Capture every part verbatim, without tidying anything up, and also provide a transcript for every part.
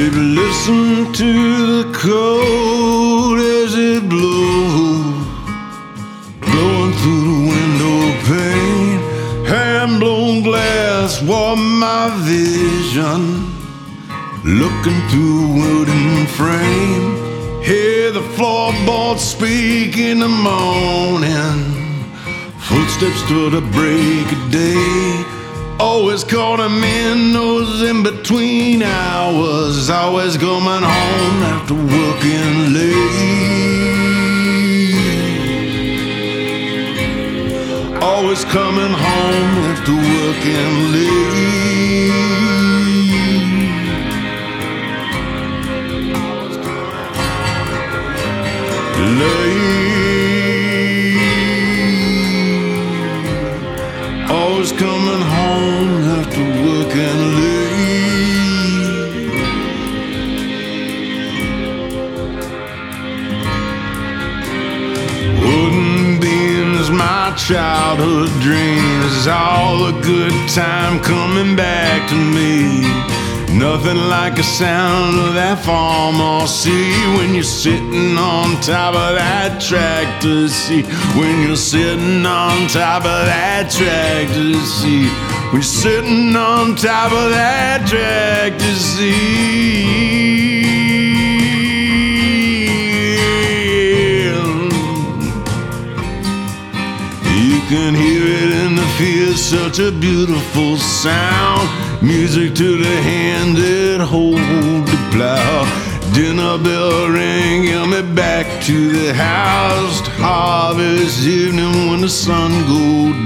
Baby, listen to the cold as it blows, blowing through the window pane. Hand-blown glass warm my vision, looking through a wooden frame. Hear the floorboards speak in the morning, footsteps till the break of day. Always caught him in those in-between hours, always coming home after working late. Always coming home after working late. Late. Always coming home after working late. Wooden beams, my childhood dreams, all the good time coming back to me. Nothing like the sound of that farmer seat when you're sitting on top of that tractor seat. When you're sitting on top of that tractor seat. When you're sitting on top of that tractor seat. You can hear it in the field, such a beautiful sound. Music to the hand that hold the plow. Dinner bell ring, get me back to the house. Harvest evening when the sun goes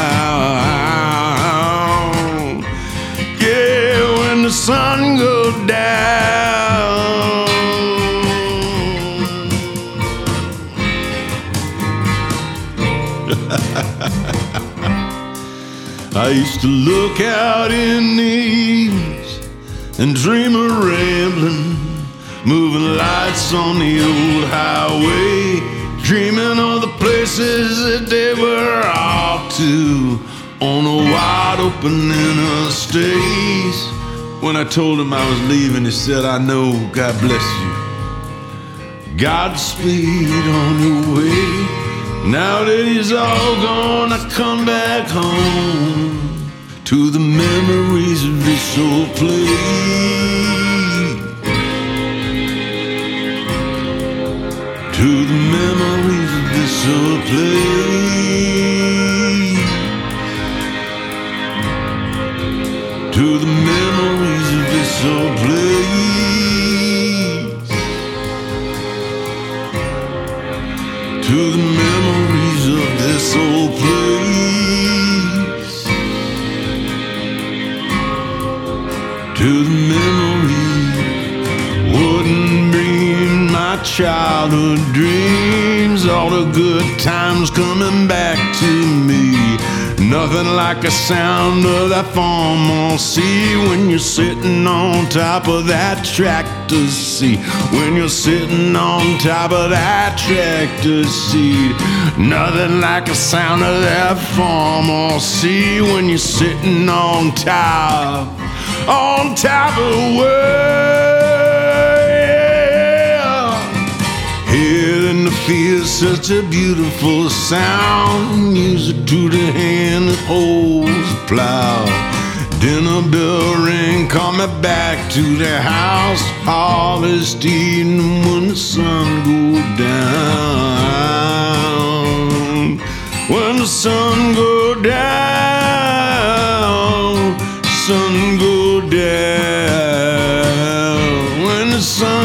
down. Yeah, when the sun goes down. I used to look out in the evenings and dream of rambling, moving lights on the old highway, dreaming of the places that they were off to on a wide open interstate. When I told him I was leaving, he said, I know, God bless you. Godspeed on your way. Now that he's all gone, I come back home to the memories of this old place. To the memories of this old place. To the memories of this old place. To the memories of this old place. To the memories wouldn't bring my childhood dreams, all the good times coming back to me. Nothing like the sound of that farm on sea when you're sitting on top of that tractor seat. When you're sitting on top of that tractor seat. Nothing like the sound of that farm on sea when you're sitting on top, on top of the world. Here in the field, such a beautiful sound. Music to the hand that holds the plow. Dinner bell ring, call me back to the house. Harvest evening when the sun goes down. When the sun goes down, sun goes down. When the sun